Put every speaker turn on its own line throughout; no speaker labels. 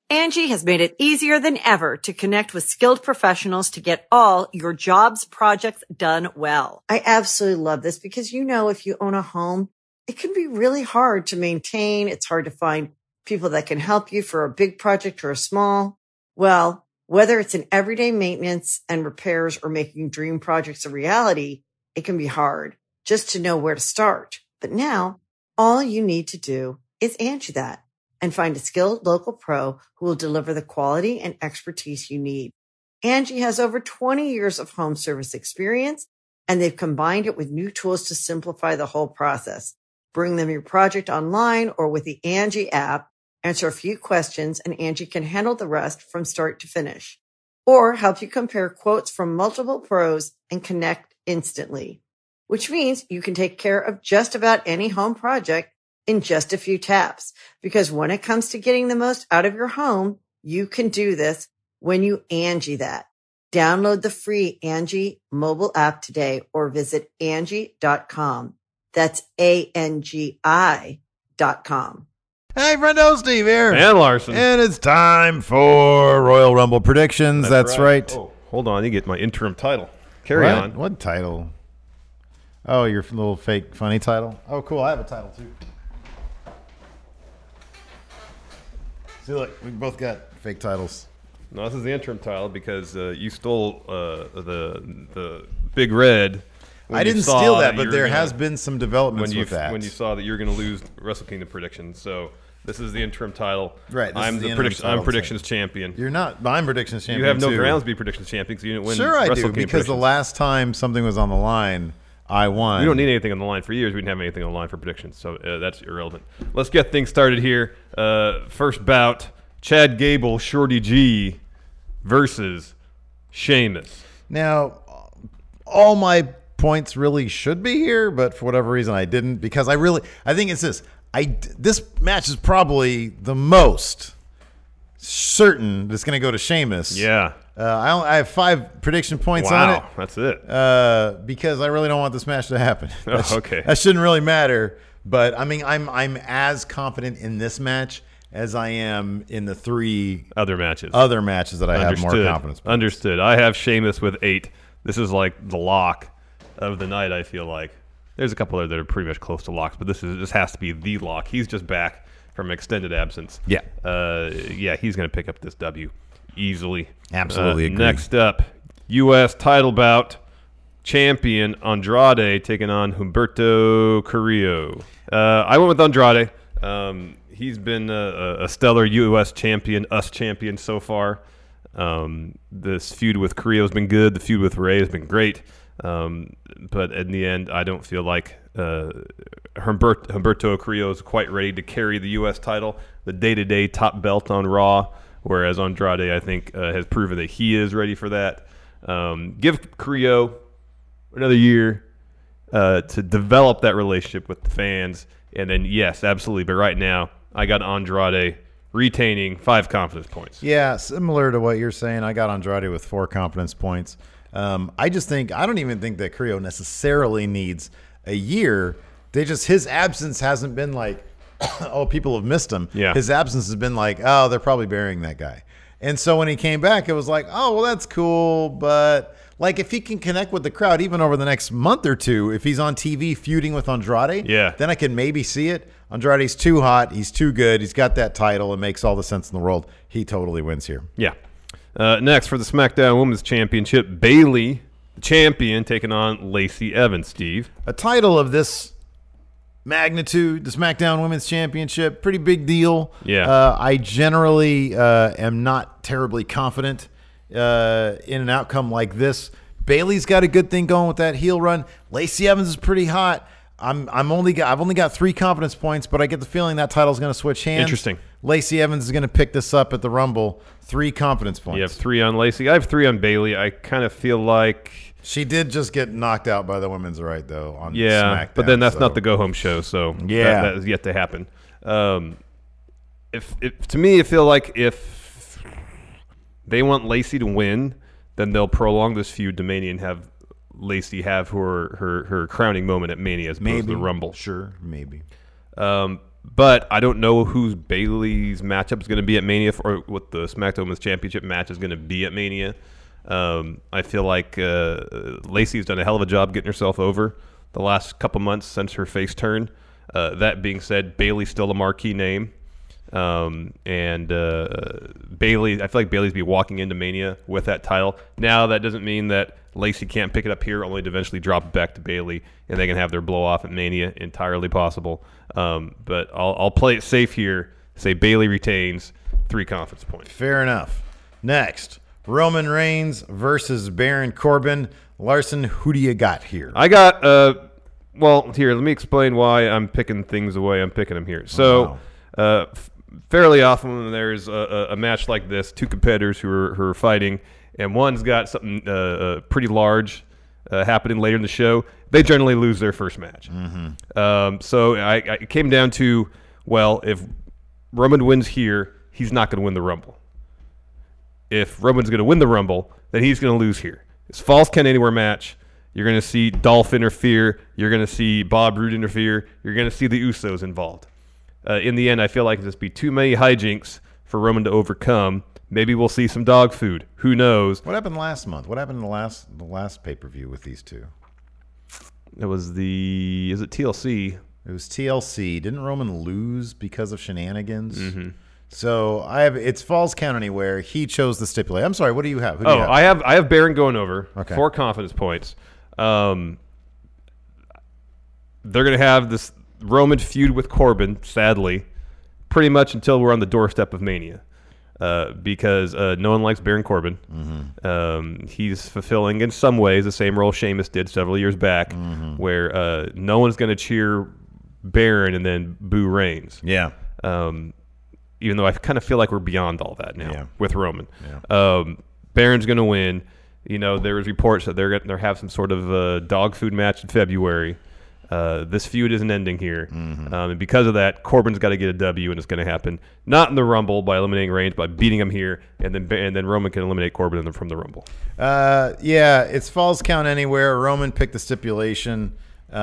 Angie has made it easier than ever to connect with skilled professionals to get all your jobs projects done well. I absolutely love this because, if you own a home, it can be really hard to maintain. It's hard to find people that can help you for a big project or a small. Well, whether it's in everyday maintenance and repairs or making dream projects a reality, it can be hard just to know where to start. But now all you need to do is Angie that and find a skilled local pro who will deliver the quality and expertise you need. Angie has over 20 years of home service experience, and they've combined it with new tools to simplify the whole process. Bring them your project online or with the Angie app, answer a few questions, and Angie can handle the rest from start to finish. Or help you compare quotes from multiple pros and connect instantly, which means you can take care of just about any home project in just a few taps. Because when it comes to getting the most out of your home, you can do this when you Angie that. Download the free Angie mobile app today or visit Angie.com. That's ANGI.com.
Hey, friendo, Steve here.
And Larson.
And it's time for Royal Rumble predictions. That's right.
Oh, hold on. You get my interim title. Carry on.
What title? Oh, your little fake funny title? Oh, cool. I have a title, too. See, look, we both got fake titles.
No, this is the interim title because you stole the Big Red.
I didn't steal that, but there has been some developments with that.
When you saw that you were going to lose Wrestle Kingdom predictions. So this is the interim title.
Right.
I'm predictions champion.
You're not. I'm predictions champion.
You have no grounds to be predictions champion because you didn't win.
Sure, I
Wrestle
do, because the last time something was on the line, I won.
We don't need anything on the line for years. We didn't have anything on the line for predictions, so that's irrelevant. Let's get things started here. First bout, Chad Gable, Shorty G versus Sheamus.
Now, all my points really should be here, but for whatever reason I didn't, because I think it's this. This match is probably the most certain that's going to go to Sheamus.
Yeah.
I have 5 prediction points on it.
Wow, that's it.
Because I really don't want this match to happen.
Okay.
That shouldn't really matter. But I mean, I'm as confident in this match as I am in the 3
other matches
that I have more confidence.
Understood. I have Sheamus with 8. This is like the lock of the night, I feel like. There's a couple other that are pretty much close to locks, but this has to be the lock. He's just back from extended absence.
Yeah.
He's going to pick up this W easily.
Absolutely agree.
Next up, U.S. title bout, champion Andrade taking on Humberto Carrillo. I went with Andrade. He's been a stellar U.S. champion, champion so far. This feud with Carrillo has been good. The feud with Rey has been great. But in the end, I don't feel like Humberto Carrillo is quite ready to carry the U.S. title, the day-to-day top belt on Raw, whereas Andrade, I think, has proven that he is ready for that. Give Carrillo another year to develop that relationship with the fans, and then, yes, absolutely. But right now, I got Andrade retaining 5 confidence points.
Yeah, similar to what you're saying. I got Andrade with 4 confidence points. I don't even think that Carrillo necessarily needs a year. His absence hasn't been like, oh, people have missed him.
Yeah.
His absence has been like, oh, they're probably burying that guy. And so when he came back, it was like, oh, well, that's cool. But like, if he can connect with the crowd, even over the next month or 2, if he's on TV feuding with Andrade, then I can maybe see it. Andrade's too hot. He's too good. He's got that title. It makes all the sense in the world. He totally wins here.
Yeah. Next, for the SmackDown Women's Championship, Bayley, the champion, taking on Lacey Evans, Steve.
A title of this magnitude, the SmackDown Women's Championship, pretty big deal.
Yeah.
I generally am not terribly confident in an outcome like this. Bayley's got a good thing going with that heel run. Lacey Evans is pretty hot. I've only got 3 confidence points, but I get the feeling that title's going to switch hands.
Interesting.
Lacey Evans is going to pick this up at the Rumble. 3 confidence points.
You have 3 on Lacey. I have 3 on Bayley. I kind of feel like
she did just get knocked out by the women's right though on SmackDown.
But then that's not the go home show, so that is yet to happen. If to me, I feel like if they want Lacey to win, then they'll prolong this feud to Mania and have Lacey have her crowning moment at Mania as opposed to the Rumble.
Sure, maybe.
But I don't know who's Bayley's matchup is going to be at Mania, or what the SmackDown Women's Championship match is going to be at Mania. I feel like Lacey's done a hell of a job getting herself over the last couple months since her face turn. That being said, Bayley's still a marquee name. And Bayley, I feel like Bayley's be walking into Mania with that title. Now, that doesn't mean that Lacey can't pick it up here, only to eventually drop it back to Bayley, and they can have their blow off at Mania. Entirely possible. But I'll play it safe here. Say Bayley retains 3 confidence points.
Fair enough. Next, Roman Reigns versus Baron Corbin. Larson, who do you got here?
I got well, here, let me explain why I'm picking things the way I'm picking them here. So, fairly often when there's a match like this, 2 competitors who are fighting, and one's got something pretty large happening later in the show, they generally lose their first match. So I came down to, well, if Roman wins here, he's not going to win the Rumble. If Roman's going to win the Rumble, then he's going to lose here. It's Falls Count Anywhere match. You're going to see Dolph interfere. You're going to see Bob Roode interfere. You're going to see the Usos involved. In the end, I feel like it'll just be too many hijinks for Roman to overcome. Maybe we'll see some dog food. Who knows?
What happened last month? What happened in the last pay-per-view with these two?
It was is it TLC?
It was TLC. Didn't Roman lose because of shenanigans?
Mm-hmm.
So it's Falls Count Anywhere. He chose the stipulate. I'm sorry. What do you have? Who do you have?
I have Baron going over.
Okay.
4 confidence points. They're going to have this Roman feud with Corbin, sadly, pretty much until we're on the doorstep of Mania. Because no one likes Baron Corbin. Mm-hmm. He's fulfilling, in some ways, the same role Sheamus did several years back, where no one's going to cheer Baron and then boo Reigns.
Yeah.
Even though I kind of feel like we're beyond all that now with Roman.
Yeah.
Baron's going to win. You know, there was reports that they're going to have some sort of dog food match in February. This feud isn't ending here. And because of that, Corbin's got to get a W, and it's going to happen not in the Rumble by eliminating Reigns, by beating him here, and then Roman can eliminate Corbin from the Rumble.
It's Falls Count Anywhere. Roman picked the stipulation.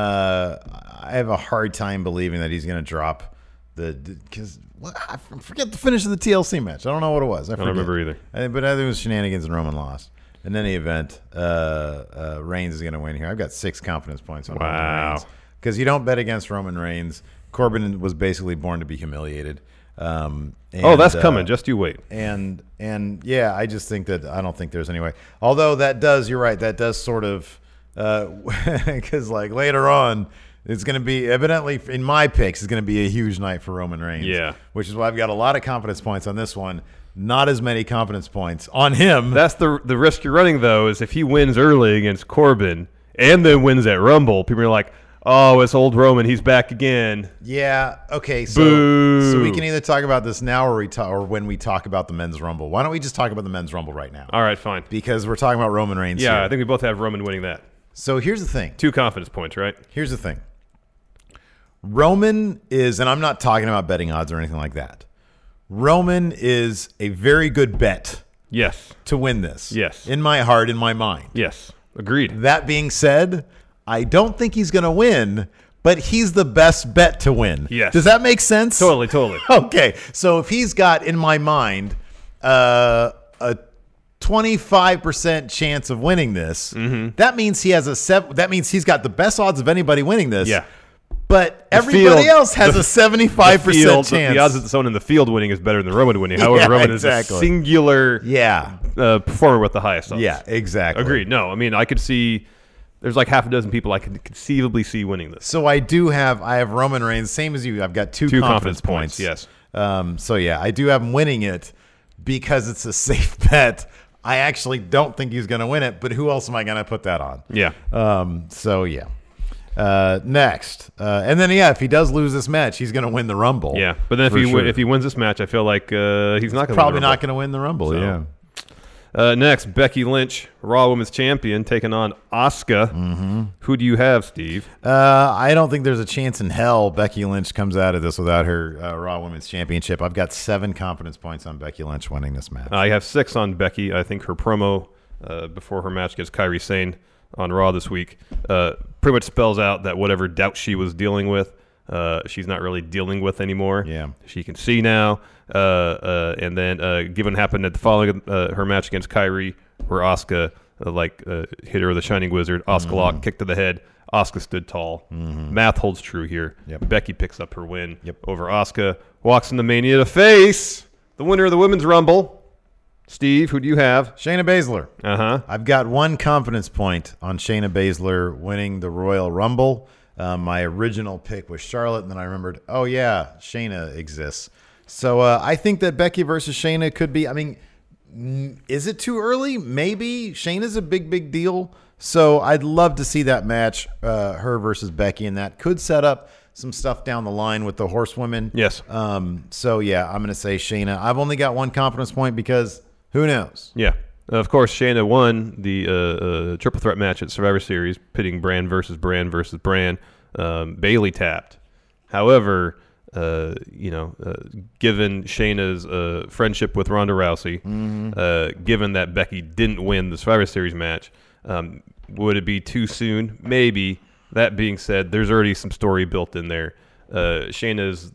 I have a hard time believing that he's going to drop because I forget the finish of the TLC match. I don't know what it was. I
don't remember either.
But I think it was shenanigans and Roman lost. In any event, Reigns is going to win here. I've got 6 confidence points on Roman Reigns. Because you don't bet against Roman Reigns. Corbin was basically born to be humiliated.
That's coming. Just you wait.
And yeah, I just think that I don't think there's any way. Although you're right. That does sort of because like later on, it's going to be evidently in my picks. It's going to be a huge night for Roman Reigns.
Yeah,
which is why I've got a lot of confidence points on this one. Not as many confidence points on him.
That's the risk you're running, though, is if he wins early against Corbin and then wins at Rumble, people are like, oh, it's old Roman. He's back again.
Yeah. Okay.
Boo.
So we can either talk about this now or when we talk about the men's Rumble. Why don't we just talk about the men's Rumble right now?
All right, fine.
Because we're talking about Roman Reigns
here.
I
think we both have Roman winning that.
So here's the thing.
2 confidence points, right?
Here's the thing. Roman is, and I'm not talking about betting odds or anything like that. Roman is a very good bet.
Yes.
To win this.
Yes.
In my heart, in my mind.
Yes. Agreed.
That being said, I don't think he's going to win, but he's the best bet to win.
Yes.
Does that make sense?
Totally.
Okay. So if he's got, in my mind, a 25% chance of winning this, that means he has that means he's got the best odds of anybody winning this.
Yeah.
But everybody else has a 75% chance.
The odds that someone in the field winning is better than Roman winning. However, Roman is a singular performer with the highest odds.
Yeah, exactly.
Agreed. No, I mean, I could see there's like half a dozen people I could conceivably see winning this.
So I have Roman Reigns, same as you. I've got two confidence points.
Yes.
So yeah, I do have him winning it because it's a safe bet. I actually don't think he's going to win it, but who else am I going to put that on?
Yeah.
So yeah. Next, and then if he does lose this match, he's going to win the Rumble.
Yeah, but then if he wins this match, I feel like he's not going
to win the Rumble.
So,
yeah.
Next, Becky Lynch, Raw Women's Champion, taking on Asuka.
Mm-hmm.
Who do you have, Steve?
I don't think there's a chance in hell Becky Lynch comes out of this without her Raw Women's Championship. I've got 7 confidence points on Becky Lynch winning this match.
I have 6 on Becky. I think her promo before her match against Kairi Sane on Raw this week pretty much spells out that whatever doubt she was dealing with she's not really dealing with anymore.
Yeah.
She can see now. And then given what happened at the following her match against Kyrie, where Asuka hit her with a Shining Wizard, Asuka lock, kick to the head. Asuka stood tall. Math holds true here.
Yep.
Becky picks up her win over Asuka. Walks into Mania to face the winner of the Women's Rumble. Steve, who do you have?
Shayna Baszler.
Uh-huh.
I've got 1 confidence point on Shayna Baszler winning the Royal Rumble. My original pick was Charlotte, and then I remembered, oh, yeah, Shayna exists. So I think that Becky versus Shayna could be, I mean, is it too early? Maybe. Shayna's a big deal. So I'd love to see that match, her versus Becky, and that could set up some stuff down the line with the horsewomen.
Yes.
So, yeah, I'm going to say Shayna. I've only got 1 confidence point because who knows?
Yeah. Of course, Shayna won the triple threat match at Survivor Series, pitting Brand versus Brand versus Brand. Bayley tapped. However, given Shayna's friendship with Ronda Rousey, given that Becky didn't win the Survivor Series match, would it be too soon? Maybe. That being said, there's already some story built in there. Shayna's,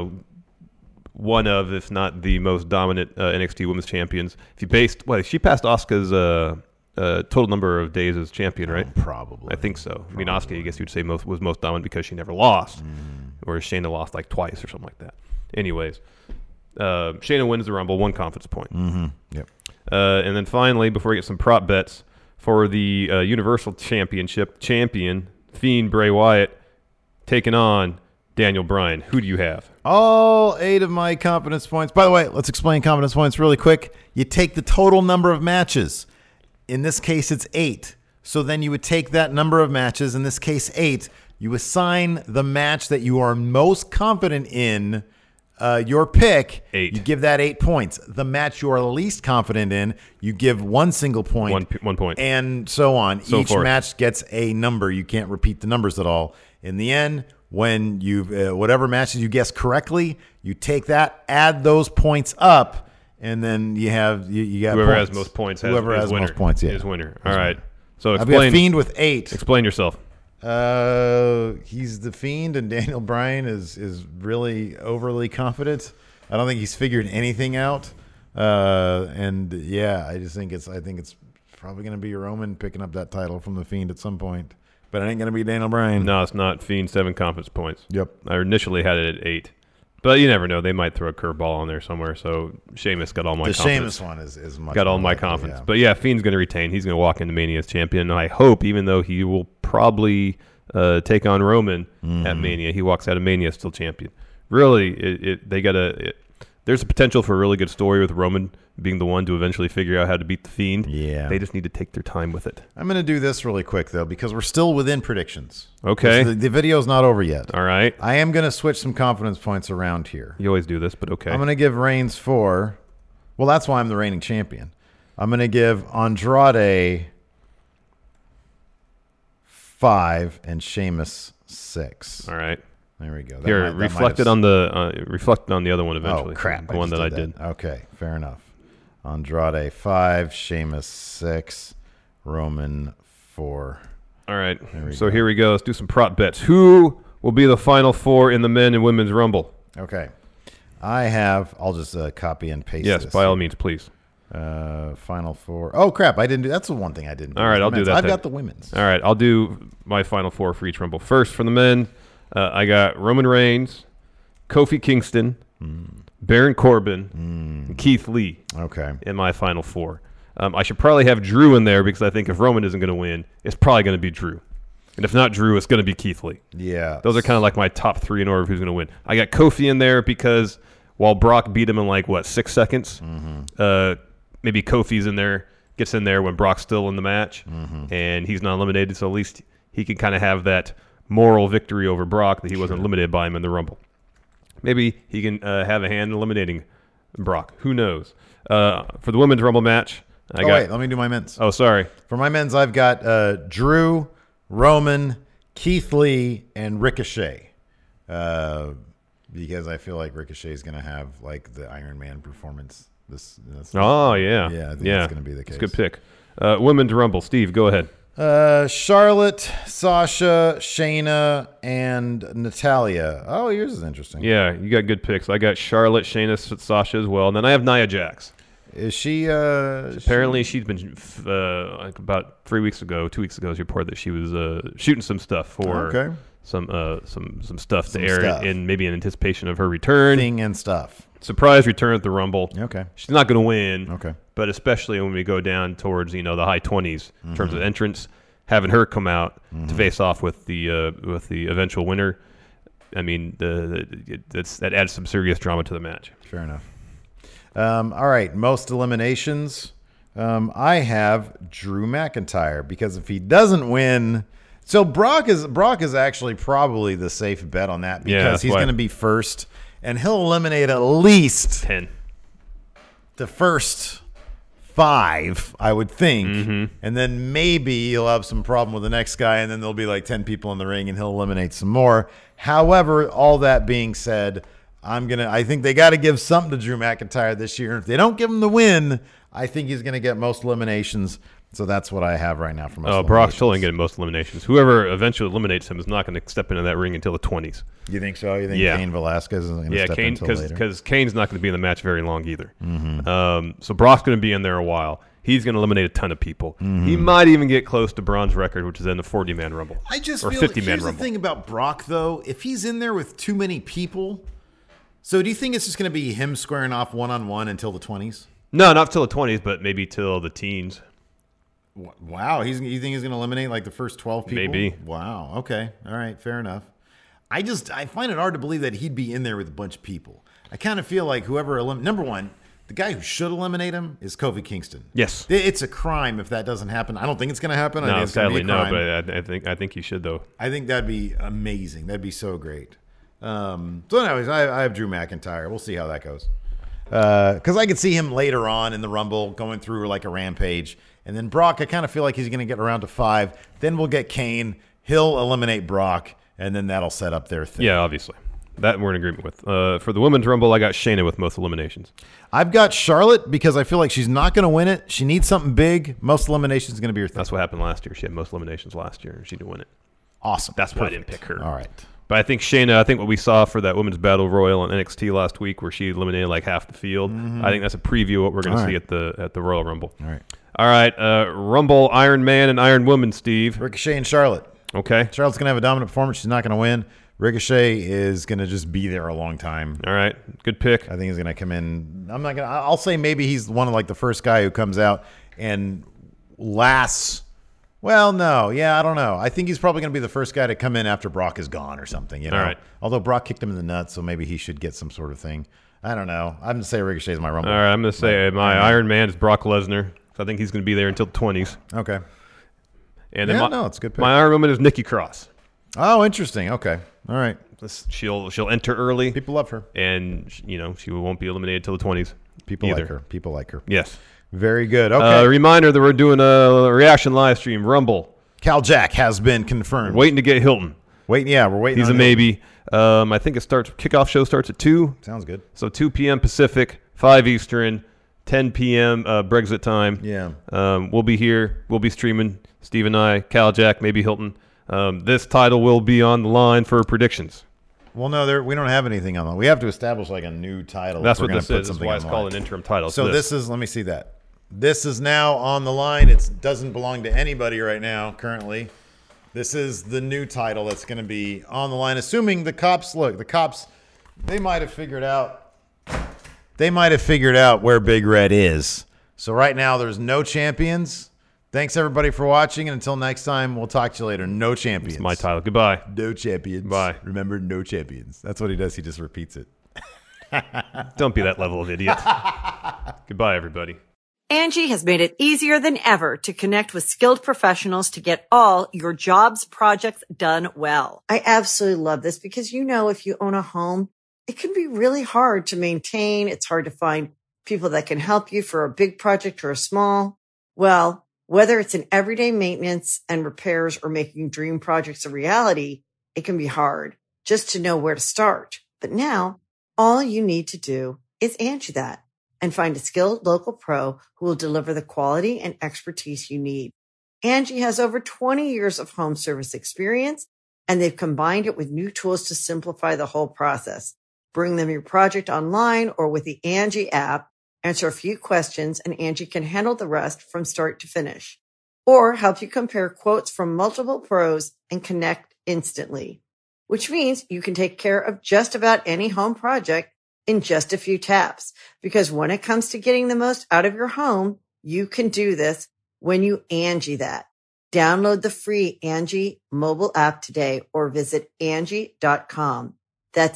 one of, if not the most dominant NXT Women's Champions. If you she passed Asuka's total number of days as champion, right?
Probably.
I think so. I mean, Asuka, I guess you'd say was most dominant because she never lost, whereas Shayna lost like twice or something like that. Anyways, Shayna wins the Rumble, 1 confidence point.
Yep.
And then finally, before we get some prop bets for the Universal Championship champion, Fiend Bray Wyatt, taking on Daniel Bryan. Who do you have?
All 8 of my confidence points. By the way, let's explain confidence points really quick. You take the total number of matches. In this case, it's 8. So then you would take that number of matches, in this case 8. You assign the match that you are most confident in, your pick.
8.
You give that 8 points. The match you are least confident in, you give 1 single point.
1 point.
And so on.
So
Each
forth.
match gets a number. You can't repeat the numbers at all. In the end, when you've whatever matches you guess correctly, you take that, add those points up, and then you got
whoever
points.
has most points
Whoever has
winner,
most points,
is winner. All right.
Winner.
So
I've got Fiend with 8.
Explain yourself.
He's the Fiend, and Daniel Bryan is really overly confident. I don't think he's figured anything out. And yeah, I think it's probably going to be Roman picking up that title from the Fiend at some point. But it ain't going to be Daniel Bryan.
No, it's not. Fiend, 7 confidence points.
Yep.
I initially had it at 8. But you never know. They might throw a curveball on there somewhere. So Sheamus got all my confidence.
The Sheamus one is much
got all my
likely,
confidence.
yeah.
But yeah, Fiend's going to retain. He's going to walk into Mania as champion. And I hope, even though he will probably take on Roman at Mania, he walks out of Mania still champion. Really, there's a potential for a really good story with Roman being the one to eventually figure out how to beat the Fiend.
Yeah.
They just need to take their time with it.
I'm going to do this really quick, though, because we're still within predictions.
Okay.
The video's not over yet.
All right.
I am going to switch some confidence points around here.
You always do this, but okay.
I'm going to give Reigns 4. Well, that's why I'm the reigning champion. I'm going to give Andrade 5 and Sheamus 6.
All right.
There we go.
Here, reflected on the other one eventually.
Oh, crap.
The one that I did.
Okay, fair enough. Andrade 5, Sheamus 6, Roman 4.
All right.
So
here we go. Let's do some prop bets. Who will be the final 4 in the men and women's Rumble?
Okay. I'll just copy and paste
Yes,
this.
by all means, please.
Final 4. Oh, crap. That's the one thing I didn't do.
All right, I'll do that
I've
then.
got the women's.
All right, I'll do my final 4 for each Rumble. First, for the men, I got Roman Reigns, Kofi Kingston, Baron Corbin, and Keith Lee
Okay.
in my final 4. I should probably have Drew in there because I think if Roman isn't going to win, it's probably going to be Drew. And if not Drew, it's going to be Keith Lee.
Yeah.
Those are kind of like my top 3 in order of who's going to win. I got Kofi in there because while Brock beat him in 6 seconds, maybe Kofi's in there, gets in there when Brock's still in the match, and he's not eliminated, so at least he can kind of have that moral victory over Brock that he wasn't eliminated by him in the Rumble. Maybe he can have a hand in eliminating Brock. Who knows? For the women's Rumble match,
wait, let me do my men's.
Oh, sorry.
For my men's, I've got Drew, Roman, Keith Lee, and Ricochet. Because I feel like Ricochet is going to have the Iron Man performance.
Oh, yeah.
Yeah, I think that's going to be the case.
It's a good pick. Women's Rumble. Steve, go ahead.
Charlotte, Sasha, Shayna, and Natalia. Oh, yours is interesting.
Yeah, you got good picks. I got Charlotte, Shayna, Sasha as well. And then I have Nia Jax.
Is she?
Apparently, she's been like about 2 weeks ago, she reported that she was shooting some stuff for some stuff to air in maybe in anticipation of her return.
Thing and stuff.
Surprise return at the Rumble.
Okay.
She's not going to win.
Okay.
But especially when we go down towards the high 20s in terms of entrance, having her come out to face off with the eventual winner, I mean, that adds some serious drama to the match.
Fair enough. All right, most eliminations. I have Drew McIntyre because if he doesn't win, so Brock is actually probably the safe bet on that because he's going to be first, and he'll eliminate at least
10. The
first 5, I would think, and then maybe he'll have some problem with the next guy, and then there'll be like 10 people in the ring, and he'll eliminate some more. However, all that being said, I think they got to give something to Drew McIntyre this year. If they don't give him the win, I think he's going to get most eliminations. So that's what I have right now for most eliminations.
Brock's totally getting most eliminations. Whoever eventually eliminates him is not going to step into that ring until the 20s.
You think so? You think Cain Velasquez isn't going to step in until later?
Because Kane's not going to be in the match very long either. So Brock's going to be in there a while. He's going to eliminate a ton of people. He might even get close to Braun's record, which is in the 40-man Rumble.
I just
or
feel
50-man
here's
Rumble.
The thing about Brock, though. If he's in there with too many people, so do you think it's just going to be him squaring off one-on-one until the 20s?
No, not till the 20s, but maybe till the teens.
Wow. You think he's going to eliminate like the first 12 people?
Maybe.
Wow. Okay. All right. Fair enough. I find it hard to believe that he'd be in there with a bunch of people. I kind of feel like whoever number one, the guy who should eliminate him is Kofi Kingston.
Yes.
It's a crime if that doesn't happen. I don't think it's going to happen.
No, sadly no, but I think you should, though.
I think that'd be amazing. That'd be so great. So anyways, I have Drew McIntyre. We'll see how that goes. Because I could see him later on in the Rumble going through like a rampage. And then Brock, I kind of feel like he's going to get around to 5. Then we'll get Kane. He'll eliminate Brock. And then that'll set up their thing.
Yeah, obviously. That we're in agreement with. For the Women's Rumble, I got Shayna with most eliminations.
I've got Charlotte because I feel like she's not going to win it. She needs something big. Most eliminations is going to be her thing.
That's what happened last year. She had most eliminations last year, and she didn't win it.
Awesome.
That's why I didn't pick her.
All right.
But I think Shayna, what we saw for that Women's Battle Royal on NXT last week where she eliminated like half the field, I think that's a preview of what we're going to see at the Royal Rumble. All right. Rumble, Iron Man, and Iron Woman, Steve.
Ricochet and Charlotte.
Okay.
Charlotte's going to have a dominant performance. She's not going to win. Ricochet is going to just be there a long time.
All right. Good pick.
I think he's going to come in. I'll say maybe he's one of like the first guy who comes out and lasts. Well, no. Yeah, I don't know. I think he's probably going to be the first guy to come in after Brock is gone or something. All
right.
Although Brock kicked him in the nuts, so maybe he should get some sort of thing. I don't know. I'm going to say Ricochet is my Rumble.
All right. I'm going to say my Iron Man is Brock Lesnar. So I think he's going to be there until the 20s.
Okay.
And then
it's a good pick.
My Iron Woman is Nikki Cross.
Oh, interesting. Okay. All right.
She'll enter early.
People love her.
And, she won't be eliminated till the 20s.
People like her.
Yes.
Very good. Okay.
Reminder that we're doing a reaction live stream, Rumble.
Cal Jack has been confirmed.
Waiting to get Hilton.
We're waiting.
He's a maybe. I think kickoff show starts at 2.
Sounds good.
So 2 p.m. Pacific, 5 Eastern, 10 p.m. Brexit time.
Yeah.
We'll be here. We'll be streaming. Steve and I, Cal Jack, maybe Hilton. This title will be on the line for predictions.
Well, no, we don't have anything on that. We have to establish like a new title.
That's what this is. That's why it's called an interim title.
So this is, let me see that. This is now on the line. It doesn't belong to anybody right now, currently. This is the new title that's going to be on the line. Assuming the cops, they might have figured out where Big Red is. So right now there's no champions. Thanks everybody for watching, and until next time, we'll talk to you later. No champions.
It's my title. Goodbye.
No champions.
Bye.
Remember, no champions. That's what he does. He just repeats it.
Don't be that level of idiot. Goodbye, everybody.
Angie has made it easier than ever to connect with skilled professionals to get all your jobs projects done well. I absolutely love this because, if you own a home, it can be really hard to maintain. It's hard to find people that can help you for a big project or a small. Well, whether it's in everyday maintenance and repairs or making dream projects a reality, it can be hard just to know where to start. But now all you need to do is Angie that and find a skilled local pro who will deliver the quality and expertise you need. Angie has over 20 years of home service experience, and they've combined it with new tools to simplify the whole process. Bring them your project online or with the Angie app, answer a few questions, and Angie can handle the rest from start to finish. Or help you compare quotes from multiple pros and connect instantly, which means you can take care of just about any home project in just a few taps. Because when it comes to getting the most out of your home, you can do this when you Angie that. Download the free Angie mobile app today or visit Angie.com. That's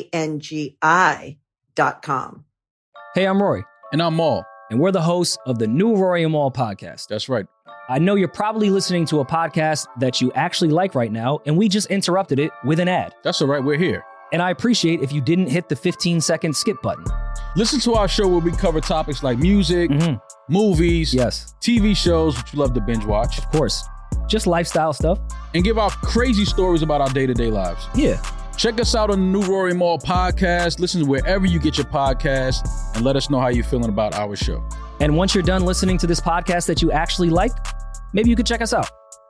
ANGI.com.
Hey, I'm Rory.
And I'm Maul.
And we're the hosts of the new Rory and Maul podcast.
That's right.
I know you're probably listening to a podcast that you actually like right now, and we just interrupted it with an ad.
That's all right. We're here.
And I appreciate if you didn't hit the 15-second skip button.
Listen to our show where we cover topics like music, movies,
yes,
TV shows, which you love to binge watch.
Of course. Just lifestyle stuff.
And give out crazy stories about our day-to-day lives.
Yeah.
Check us out on the new Rory and Maul podcast. Listen wherever you get your podcast and let us know how you're feeling about our show.
And once you're done listening to this podcast that you actually like, maybe you could check us out.